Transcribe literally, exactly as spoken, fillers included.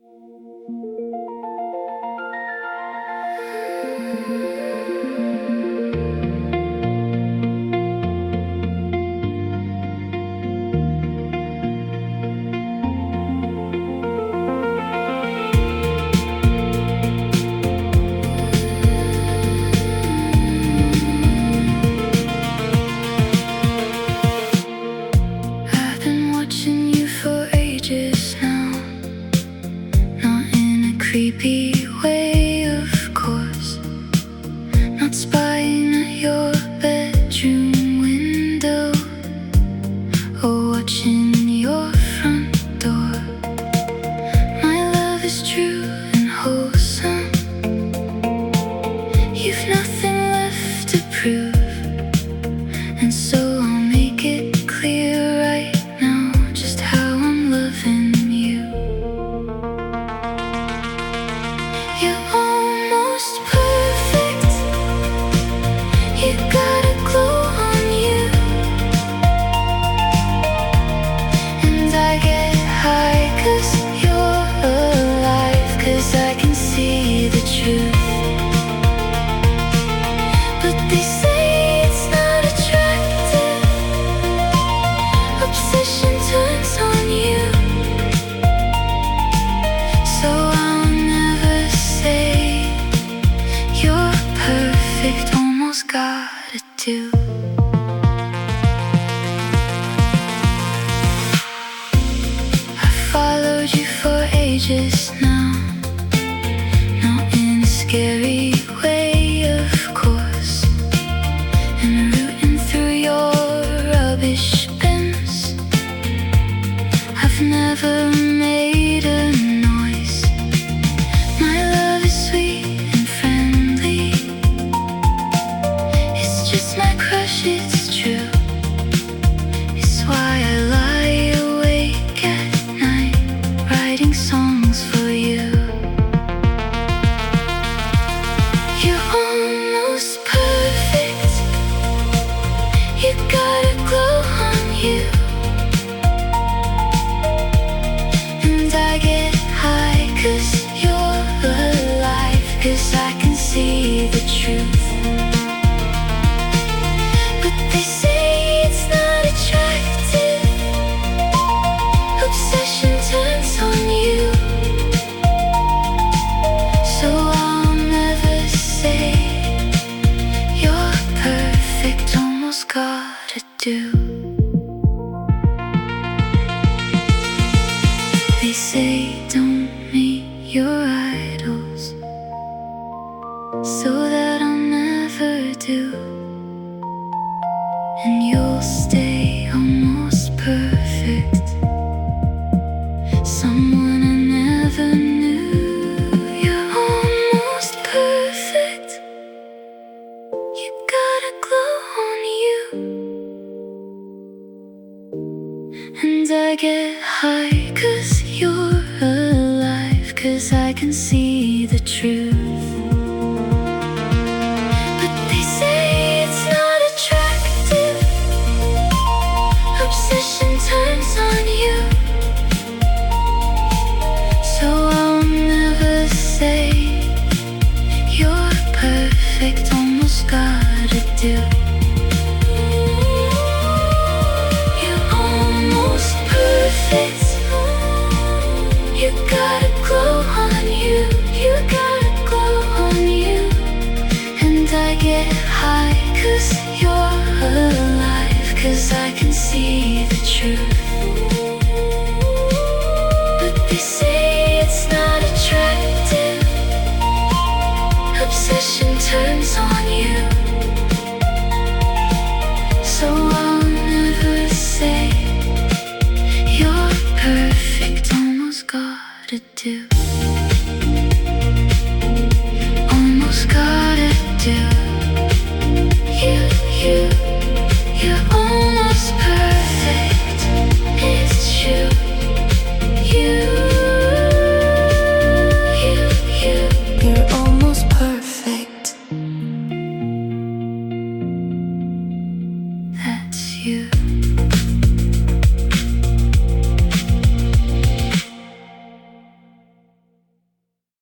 I've been watching you for ages now, not in a creepy way, of course, not spying at your bedroom window or watching your front door. My love is true and wholesome. You've nothing left to prove, and so I'll make it clear right now just how I'm loving you. You're almost perfect. You got a glow on you, and I get high 'cause you're alive, 'cause I can see the truth. But they say it's not attractive. Obsession turns on you, so I'll never say you're perfect. Almost gotta do. I followed you for ages now, not in a scary way, of course, and rooting through your rubbish bins. I've never made a noise. My love is sweet and friendly. It's just my crush, it's true. It's why I lie awake at night, writing songs for you. You're almost perfect. You got a glow on you, and I get high 'cause you're alive, 'cause I can see the truth. But they say it's not attractive. Obsession turns on you, so I'll never say you're perfect. Almost gotta do. They say don't meet your idols, so that I'll never do, and you'll stay almost perfect. Someone I never knew. You're almost perfect. You got a glow on you, and I get high 'cause you're alive, 'cause I can see the truth. But they say it's not attractive. Obsession turns on you, so I'll never say you're perfect. Almost gotta do. You're almost perfect. You got a glow on you. You got a glow on you, and I get high 'cause you're alive, 'cause I can see the truth. But they say it's not attractive. Obsession turns on you, so I'll never say you're perfect. Almost gotta do.